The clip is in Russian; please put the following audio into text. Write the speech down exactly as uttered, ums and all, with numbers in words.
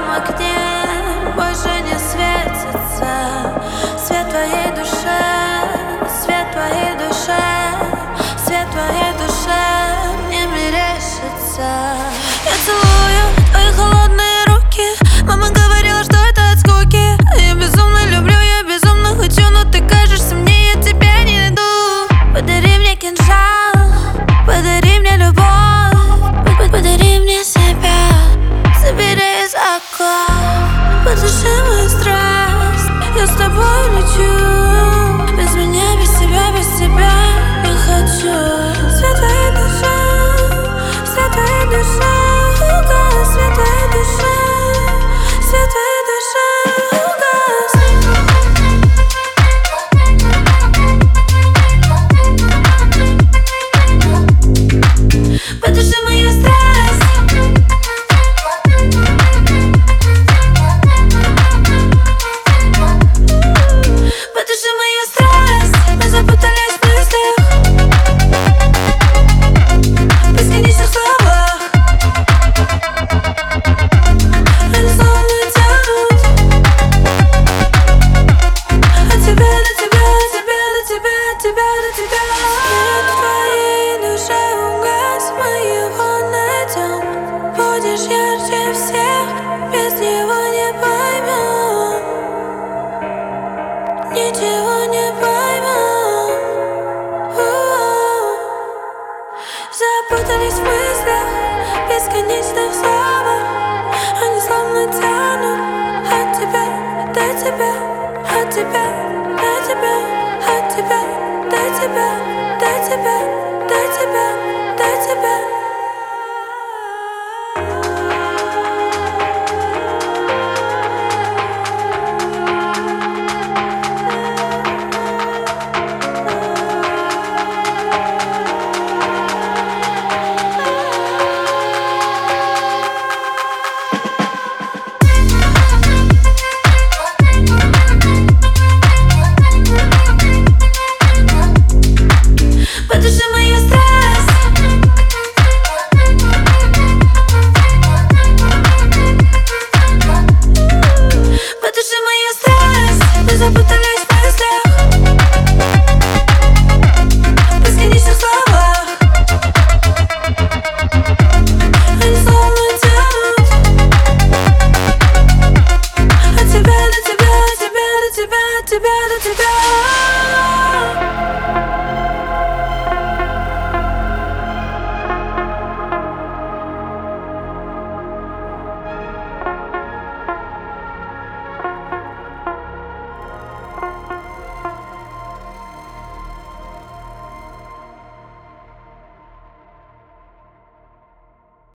твоем окне больше не светится свет твоей душе, свет твоей душе, свет твоей душе мне мерещится. Я целую твои холодные руки. Мама говорила, что это от скуки. Я безумно люблю, я безумно хочу, но ты кажешься мне, я тебя не найду. Подари мне кинжал, подари мне любовь, подари мне себя, забери из оков, потуши мою страсть. Я с тобой лечу, без меня, без тебя, без тебя я хочу. Свет твоей души, свет твоей души, угас, свет твоей души, свет твоей души, угас. Потуши мою страсть. Потуши мою страсть. Мы запутались в мыслях, в бесконечных словах. Они словно тянут от тебя до тебя, от тебя до тебя, от тебя до тебя. Свет в твоей душе угас, мы его найдем. Будешь ярче всех, без него не поймем, ничего не поймем. У-у-у. Запутались в мыслях, бесконечных словах. Они словно тянут от тебя до тебя, от тебя до тебя, от тебя до тебя, до тебя, до тебя, до тебя.